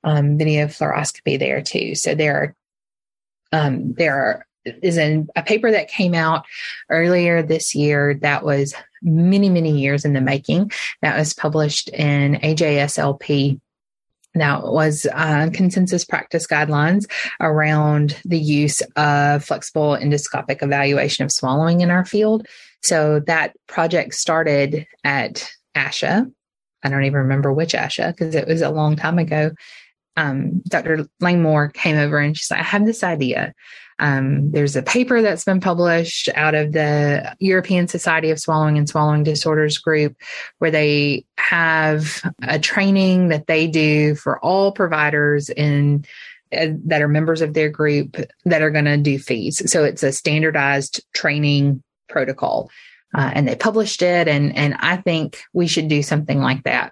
um, video fluoroscopy there too. So there are, um, there are, is an, a paper that came out earlier this year that was many, many years in the making, that was published in A J S L P. That was uh, consensus practice guidelines around the use of flexible endoscopic evaluation of swallowing in our field. So that project started at ASHA. I don't even remember which ASHA because it was a long time ago. Um, Doctor Langmore came over and she's like, I have this idea. Um, there's a paper that's been published out of the European Society of Swallowing and Swallowing Disorders group, where they have a training that they do for all providers in uh, that are members of their group that are going to do fees. So it's a standardized training protocol, uh, and they published it. And and I think we should do something like that.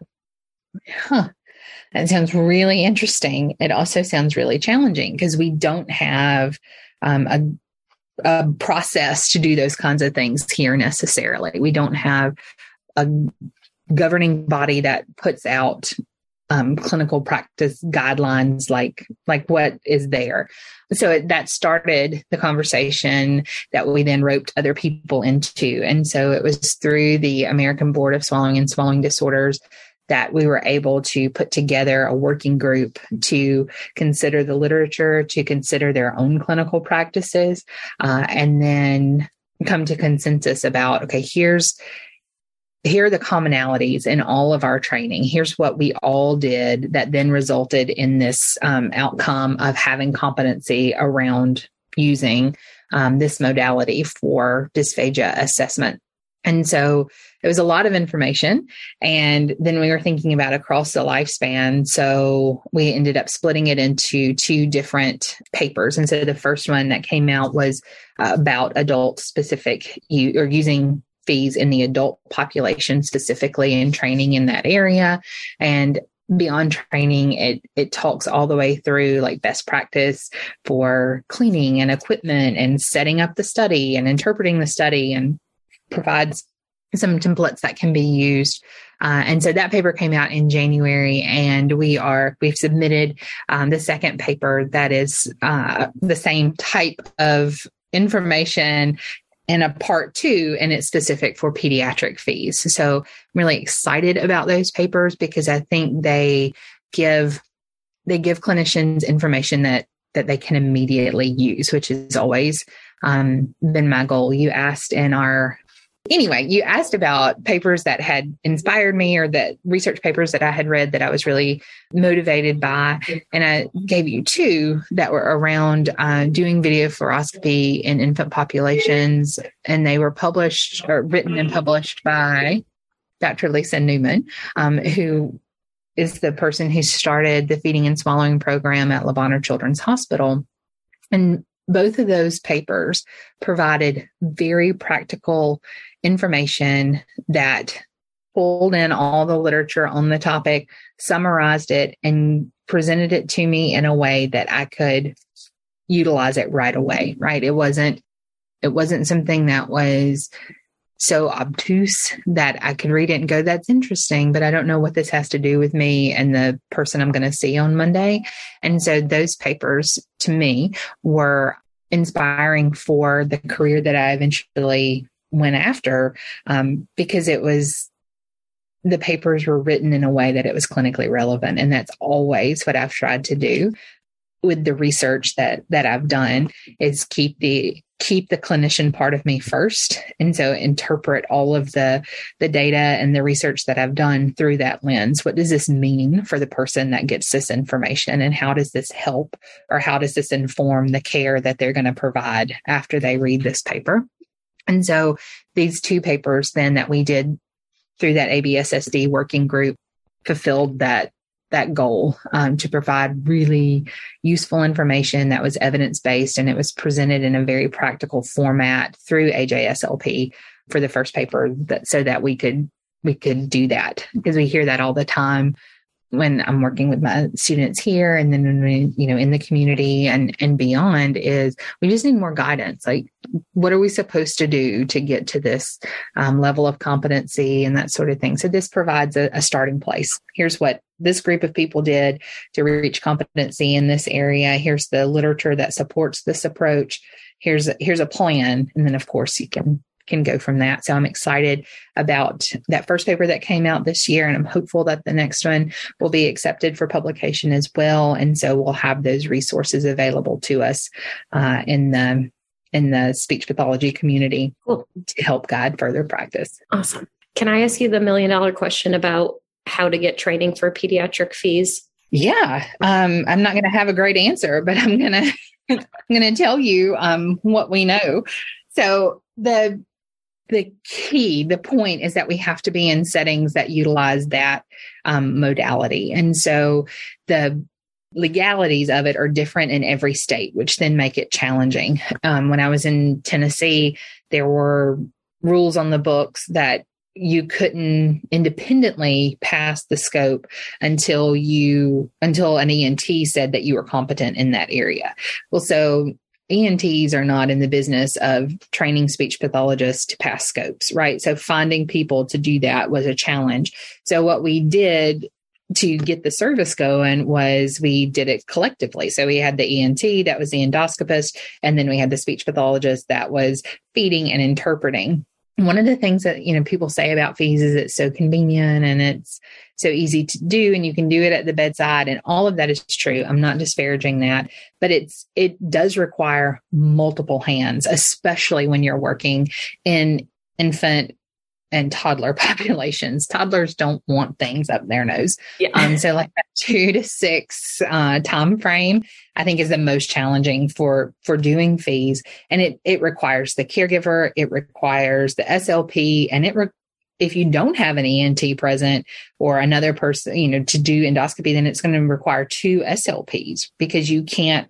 Huh. That sounds really interesting. It also sounds really challenging because we don't have um, a, a process to do those kinds of things here necessarily. We don't have a governing body that puts out um, clinical practice guidelines like like what is there. So it, that started the conversation that we then roped other people into. And so it was through the American Board of Swallowing and Swallowing Disorders that we were able to put together a working group to consider the literature, to consider their own clinical practices, uh, and then come to consensus about, okay, here's, here are the commonalities in all of our training. Here's what we all did that then resulted in this um, outcome of having competency around using um, this modality for dysphagia assessment. And so it was a lot of information. And then we were thinking about across the lifespan. So we ended up splitting it into two different papers. And so the first one that came out was uh, about adult specific u- or using fees in the adult population specifically and training in that area. And beyond training, it it talks all the way through like best practice for cleaning and equipment and setting up the study and interpreting the study, and provides some templates that can be used. Uh, and so that paper came out in January, and we are, we've submitted um, the second paper that is uh, the same type of information in a part two, and it's specific for pediatric fees. So I'm really excited about those papers because I think they give, they give clinicians information that, that they can immediately use, which has always um, been my goal. You asked in our Anyway, you asked about papers that had inspired me, or that research papers that I had read that I was really motivated by. And I gave you two that were around uh, doing video fluoroscopy in infant populations. And they were published or written and published by Doctor Lisa Newman, um, who is the person who started the feeding and swallowing program at Le Bonheur Children's Hospital. And both of those papers provided very practical information that pulled in all the literature on the topic, summarized it, and presented it to me in a way that I could utilize it right away, right? It wasn't, it wasn't something that was so obtuse that I could read it and go, that's interesting, but I don't know what this has to do with me and the person I'm going to see on Monday. And so those papers to me were inspiring for the career that I eventually went after, um, because it was, the papers were written in a way that it was clinically relevant. And that's always what I've tried to do with the research that, that I've done, is keep the, keep the clinician part of me first. And so interpret all of the, the data and the research that I've done through that lens. What does this mean for the person that gets this information? And how does this help, or how does this inform the care that they're going to provide after they read this paper? And so these two papers then that we did through that A B S S D working group fulfilled that that goal, um, to provide really useful information that was evidence-based, and it was presented in a very practical format through A J S L P for the first paper, that so that we could we could do that, because we hear that all the time. when I'm working with my students here and then, when we, you know, in the community and, and beyond is we just need more guidance. Like, what are we supposed to do to get to this um, level of competency and that sort of thing? So this provides a, a starting place. Here's what this group of people did to reach competency in this area. Here's the literature that supports this approach. Here's, here's a plan. And then of course you can can go from that. So I'm excited about that first paper that came out this year, and I'm hopeful that the next one will be accepted for publication as well. And so we'll have those resources available to us uh, in the in the speech pathology community cool. to help guide further practice. Awesome. Can I ask you the million dollar question about how to get training for pediatric fees? Yeah, um, I'm not going to have a great answer, but I'm going to I'm going to tell you um, what we know. So the The key, the point is that we have to be in settings that utilize that um, modality. And so the legalities of it are different in every state, which then make it challenging. Um, when I was in Tennessee, there were rules on the books that you couldn't independently pass the scope until you, until an E N T said that you were competent in that area. Well, so E N Ts are not in the business of training speech pathologists to pass scopes, right? So finding people to do that was a challenge. So what we did to get the service going was we did it collectively. So we had the E N T, that was the endoscopist, and then we had the speech pathologist that was feeding and interpreting. One of the things that, you know, people say about fees is it's so convenient and it's so easy to do and you can do it at the bedside, and all of that is true. I'm not disparaging that, but it's, it does require multiple hands, especially when you're working in infant and toddler populations. Toddlers don't want things up their nose. Yeah. Um, so like that two to six uh, time frame, I think is the most challenging for, for doing fees. And it, it requires the caregiver, it requires the S L P, and it, re- if you don't have an E N T present or another person, you know, to do endoscopy, then it's going to require two S L Ps because you can't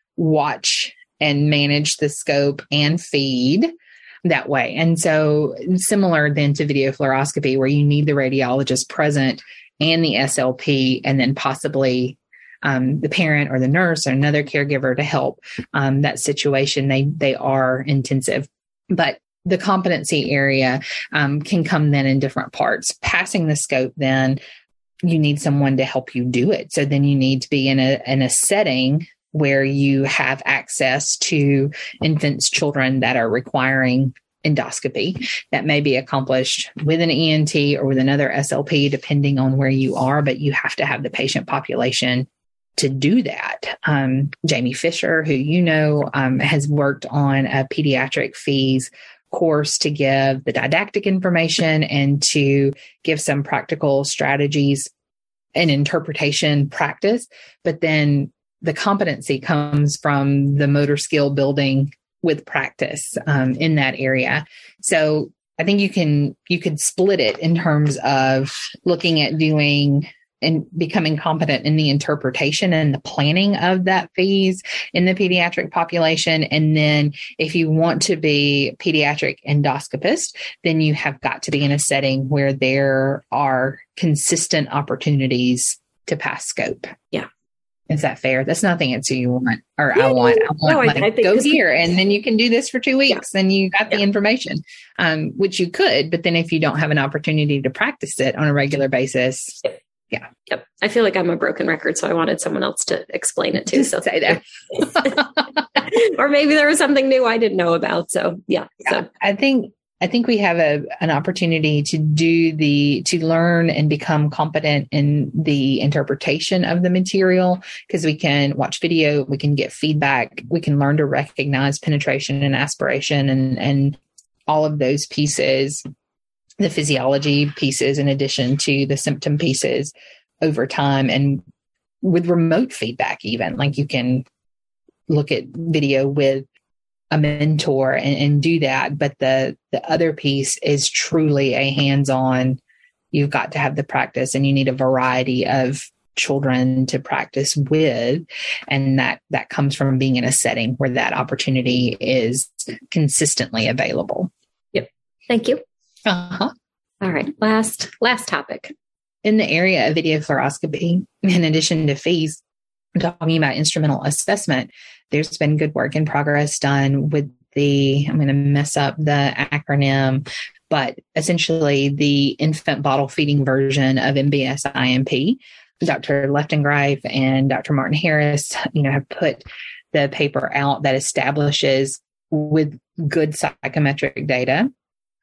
watch and manage the scope and feed that way. And so similar then to video fluoroscopy, where you need the radiologist present and the S L P, and then possibly um, the parent or the nurse or another caregiver to help um, that situation. They, they are intensive, but the competency area um, can come then in different parts. Passing the scope, then you need someone to help you do it. So then you need to be in a, in a setting where you have access to infants, children that are requiring endoscopy that may be accomplished with an E N T or with another S L P, depending on where you are, but you have to have the patient population to do that. Um, Jamie Fisher, who you know, um, has worked on a pediatric fees course to give the didactic information and to give some practical strategies and interpretation practice, but then the competency comes from the motor skill building with practice um, in that area. So I think you can, you could split it in terms of looking at doing and becoming competent in the interpretation and the planning of that fees in the pediatric population. And then if you want to be pediatric endoscopist, then you have got to be in a setting where there are consistent opportunities to pass scope. Yeah. Is that fair? That's not the answer you want, or yeah, I want. I want no, like, I, I think go here, and then you can do this for two weeks, yeah. and you got the yeah. information, um, which you could. But then, if you don't have an opportunity to practice it on a regular basis, yep. yeah, yep. I feel like I'm a broken record, so I wanted someone else to explain it to. Just so say that, or maybe there was something new I didn't know about. So yeah, yeah. so I think. I think we have a, an opportunity to do the, to learn and become competent in the interpretation of the material, because we can watch video, we can get feedback, we can learn to recognize penetration and aspiration and, and all of those pieces, the physiology pieces, in addition to the symptom pieces over time. And with remote feedback, even like you can look at video with a mentor and, and do that. But the, the other piece is truly a hands-on, you've got to have the practice, and you need a variety of children to practice with. And that, that comes from being in a setting where that opportunity is consistently available. Yep. Thank you. Uh-huh. All right. Last, last topic. in the area of video fluoroscopy, in addition to fees, talking about instrumental assessment, there's been good work in progress done with the, I'm going to mess up the acronym, but essentially the infant bottle feeding version of M B S I M P. Doctor Leftengreif and Doctor Martin Harris, you know, have put the paper out that establishes with good psychometric data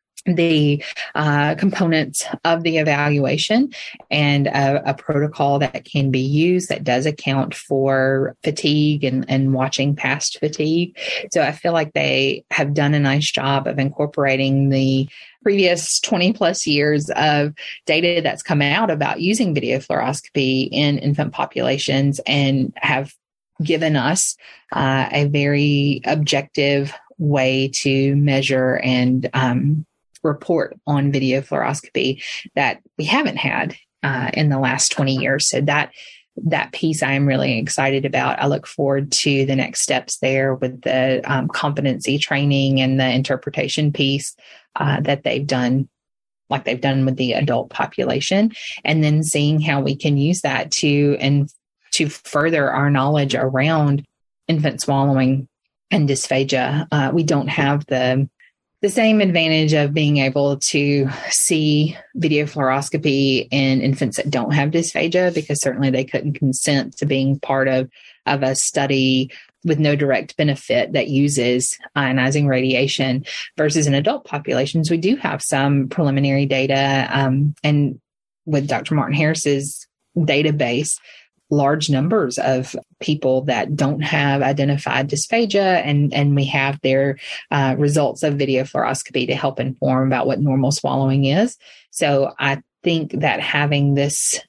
the uh, components of the evaluation and a, a protocol that can be used that does account for fatigue and, and watching past fatigue. So I feel like they have done a nice job of incorporating the previous twenty plus years of data that's come out about using video fluoroscopy in infant populations and have given us uh, a very objective way to measure and um, report on video fluoroscopy that we haven't had uh, in the last twenty years. So that that piece I am really excited about. I look forward to the next steps there with the um, competency training and the interpretation piece uh, that they've done, like they've done with the adult population, and then seeing how we can use that to and to further our knowledge around infant swallowing and dysphagia. Uh, we don't have the The same advantage of being able to see video fluoroscopy in infants that don't have dysphagia, because certainly they couldn't consent to being part of, of a study with no direct benefit that uses ionizing radiation, versus in adult populations. We do have some preliminary data, um, and with Doctor Martin Harris's database, large numbers of people that don't have identified dysphagia, and, and we have their uh, results of video fluoroscopy to help inform about what normal swallowing is. So I think that having this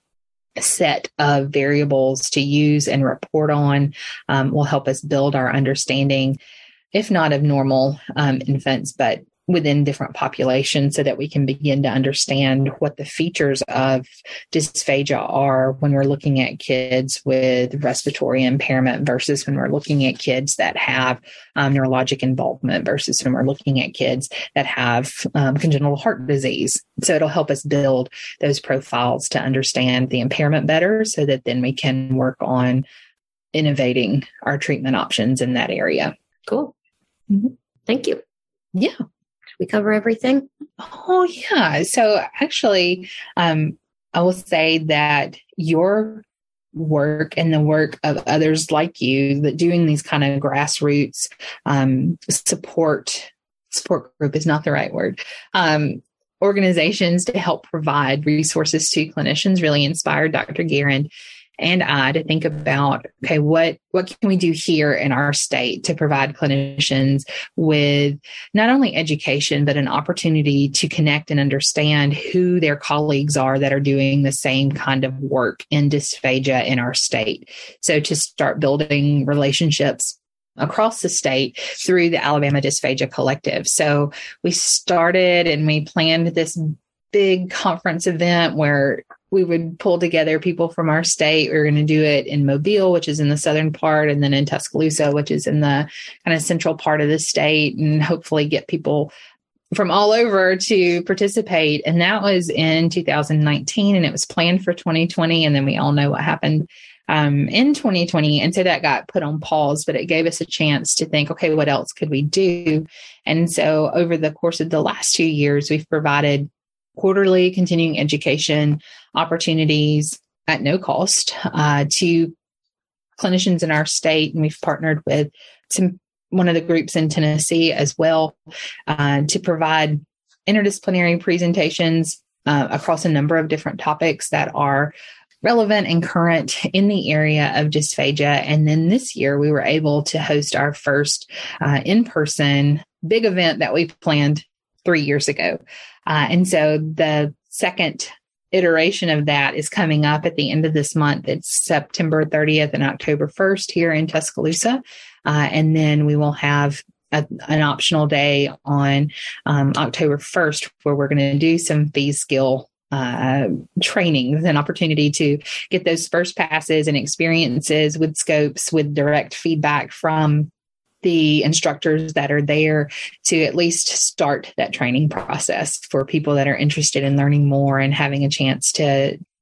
set of variables to use and report on um, will help us build our understanding, if not of normal um, infants, but within different populations, so that we can begin to understand what the features of dysphagia are when we're looking at kids with respiratory impairment versus when we're looking at kids that have um, neurologic involvement versus when we're looking at kids that have um, congenital heart disease. So it'll help us build those profiles to understand the impairment better, so that then we can work on innovating our treatment options in that area. Cool. Mm-hmm. Thank you. Yeah. We cover everything? Oh, yeah. So actually, um, I will say that your work and the work of others like you that doing these kind of grassroots um, support, support group is not the right word, um, organizations to help provide resources to clinicians really inspired Doctor Guerin and I to think about, okay, what, what can we do here in our state to provide clinicians with not only education, but an opportunity to connect and understand who their colleagues are that are doing the same kind of work in dysphagia in our state. So to start building relationships across the state through the Alabama Dysphagia Collective. So we started and we planned this big conference event where we would pull together people from our state. We were going to do it in Mobile, which is in the southern part, and then in Tuscaloosa, which is in the kind of central part of the state, and hopefully get people from all over to participate. And that was in two thousand nineteen, and it was planned for twenty twenty. And then we all know what happened um, in twenty twenty. And so that got put on pause, but it gave us a chance to think, okay, what else could we do? And so over the course of the last two years, we've provided quarterly continuing education opportunities at no cost uh, to clinicians in our state. And we've partnered with some one of the groups in Tennessee as well uh, to provide interdisciplinary presentations uh, across a number of different topics that are relevant and current in the area of dysphagia. And then this year we were able to host our first uh, in-person big event that we planned three years ago. Uh, and so the second iteration of that is coming up at the end of this month. It's September thirtieth and October first here in Tuscaloosa. Uh, and then we will have a, an optional day on um, October first where we're going to do some fee skill uh, trainings, an opportunity to get those first passes and experiences with scopes, with direct feedback from the instructors that are there to at least start that training process for people that are interested in learning more and having a chance to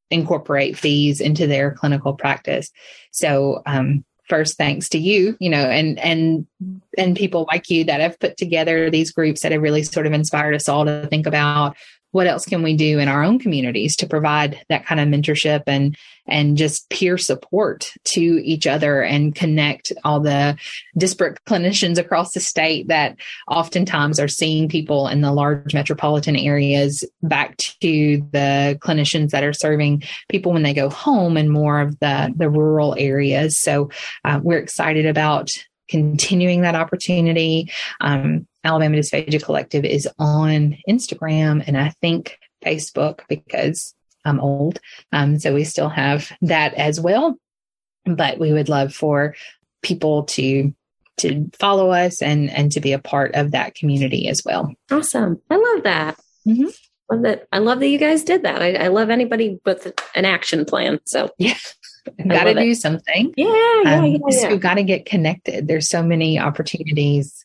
incorporate fees into their clinical practice. So, um, first, thanks to you, you know, and, and, and people like you that have put together these groups that have really sort of inspired us all to think about what else can we do in our own communities to provide that kind of mentorship and, and just peer support to each other and connect all the disparate clinicians across the state that oftentimes are seeing people in the large metropolitan areas back to the clinicians that are serving people when they go home in more of the, the rural areas. So uh, we're excited about continuing that opportunity. Um, Alabama Dysphagia Collective is on Instagram and I think Facebook because I'm old. Um, so we still have that as well. But we would love for people to to follow us and, and to be a part of that community as well. Awesome. I love that. Mm-hmm. Love that. I love that you guys did that. I, I love anybody with an action plan. So yeah. Got to do something. Yeah, yeah, um, yeah, yeah. We've got to get connected. There's so many opportunities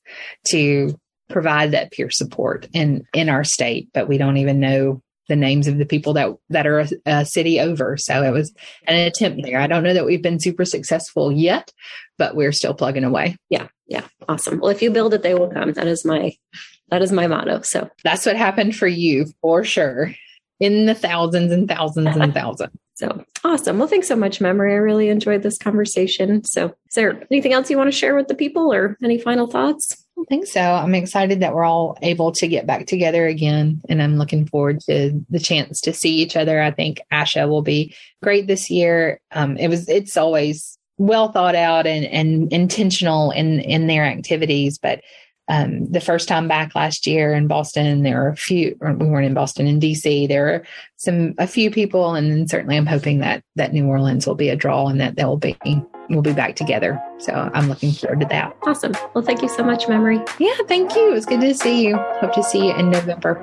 to provide that peer support in, in our state, but we don't even know the names of the people that, that are a, a city over. So it was an attempt there. I don't know that we've been super successful yet, but we're still plugging away. Yeah. Yeah. Awesome. Well, if you build it, they will come. That is my, that is my motto. So that's what happened for you for sure. In the thousands and thousands and thousands. So awesome. Well, thanks so much, Memory. I really enjoyed this conversation. So is there anything else you want to share with the people or any final thoughts? I don't think so. I'm excited that we're all able to get back together again. And I'm looking forward to the chance to see each other. I think ASHA will be great this year. Um, it was, it's always well thought out and, and intentional in, in their activities, but Um, the first time back last year in Boston, there were a few, or we weren't in Boston, in D C, there were some, a few people. And then certainly I'm hoping that, that New Orleans will be a draw and that they'll be, we'll be back together. So I'm looking forward to that. Awesome. Well, thank you so much, Memory. Yeah, thank you. It was good to see you. Hope to see you in November.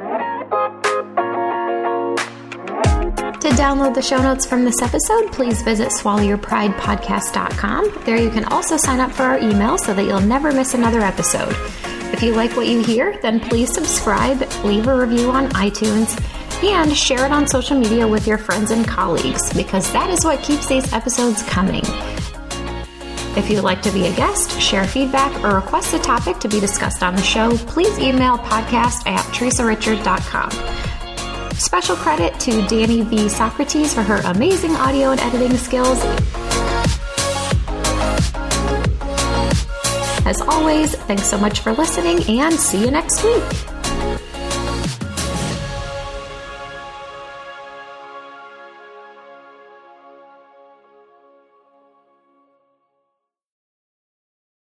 To download the show notes from this episode, please visit swallow your pride podcast dot com. There you can also sign up for our email so that you'll never miss another episode. If you like what you hear, then please subscribe, leave a review on iTunes, and share it on social media with your friends and colleagues, because that is what keeps these episodes coming. If you'd like to be a guest, share feedback, or request a topic to be discussed on the show, please email podcast at teresa richard dot com. Special credit to Danny V. Socrates for her amazing audio and editing skills. As always, thanks so much for listening and see you next week.